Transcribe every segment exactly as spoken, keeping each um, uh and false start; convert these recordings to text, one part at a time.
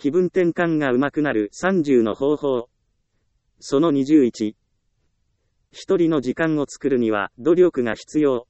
気分転換が上手くなるさんじゅうの方法。そのにじゅういち。一人の時間を作るには努力が必要。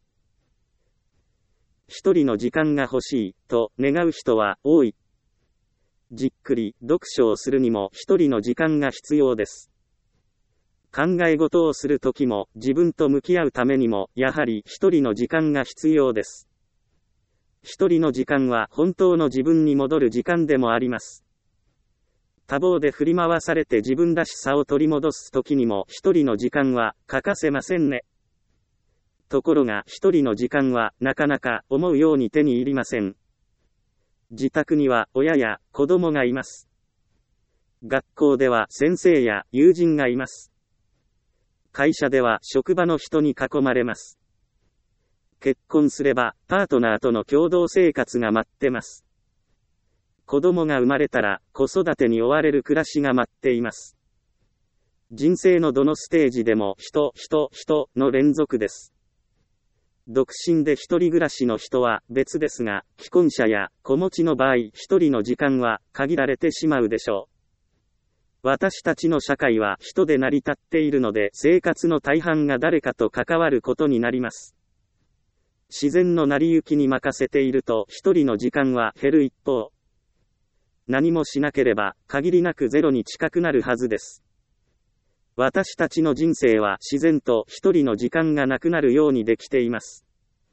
一人の時間が欲しいと願う人は多い。じっくり読書をするにも一人の時間が必要です。考え事をするときも自分と向き合うためにもやはり一人の時間が必要です。一人の時間は本当の自分に戻る時間でもあります。多忙で振り回されて自分らしさを取り戻すときにも一人の時間は欠かせませんね。ところが一人の時間はなかなか思うように手に入りません。自宅には親や子供がいます。学校では先生や友人がいます。会社では職場の人に囲まれます。結婚すればパートナーとの共同生活が待ってます。子供が生まれたら子育てに追われる暮らしが待っています。人生のどのステージでも人、人、人の連続です。独身で一人暮らしの人は別ですが、既婚者や子持ちの場合、一人の時間は限られてしまうでしょう。私たちの社会は人で成り立っているので、生活の大半が誰かと関わることになります。自然の成り行きに任せていると、一人の時間は減る一方。何もしなければ、限りなくゼロに近くなるはずです。私たちの人生は自然と一人の時間がなくなるようにできています。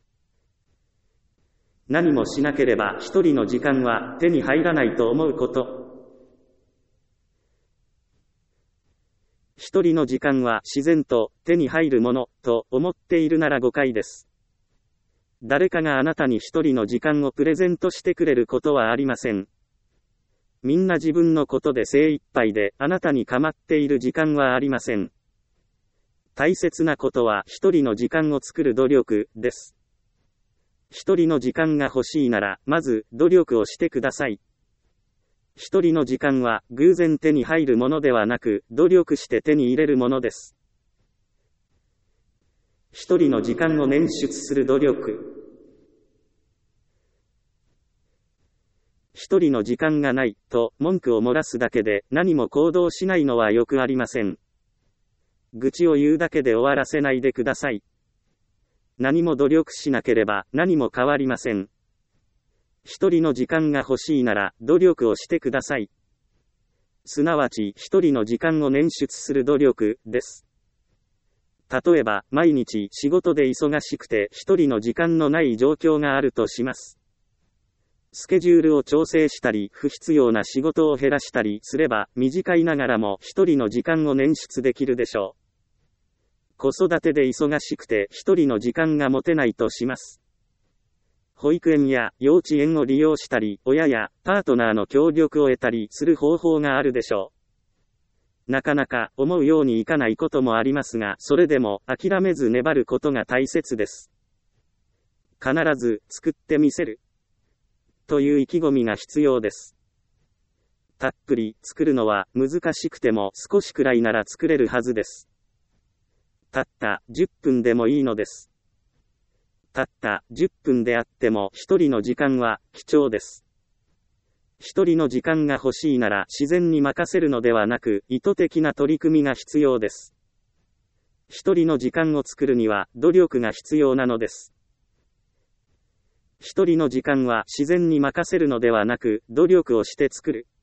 何もしなければ一人の時間は手に入らないと思うこと。一人の時間は自然と手に入るものと思っているなら誤解です。誰かがあなたに一人の時間をプレゼントしてくれることはありません。みんな自分のことで精一杯で、あなたに構っている時間はありません。大切なことは一人の時間を作る努力です。一人の時間が欲しいなら、まず努力をしてください。一人の時間は偶然手に入るものではなく、努力して手に入れるものです。一人の時間を捻出する努力。一人の時間がないと文句を漏らすだけで何も行動しないのはよくありません。愚痴を言うだけで終わらせないでください。何も努力しなければ何も変わりません。一人の時間が欲しいなら努力をしてください。すなわち一人の時間を捻出する努力です。例えば毎日仕事で忙しくて一人の時間のない状況があるとします。スケジュールを調整したり、不必要な仕事を減らしたりすれば、短いながらも一人の時間を捻出できるでしょう。子育てで忙しくて一人の時間が持てないとします。保育園や幼稚園を利用したり、親やパートナーの協力を得たりする方法があるでしょう。なかなか思うようにいかないこともありますが、それでも諦めず粘ることが大切です。必ず作ってみせる。という意気込みが必要です。たっぷり作るのは難しくても少しくらいなら作れるはずです。たったじゅっぷんでもいいのです。たったじゅっぷんであっても一人の時間は貴重です。一人の時間が欲しいなら自然に任せるのではなく意図的な取り組みが必要です。一人の時間を作るには努力が必要なのです。一人の時間は自然に任せるのではなく、努力をして作る。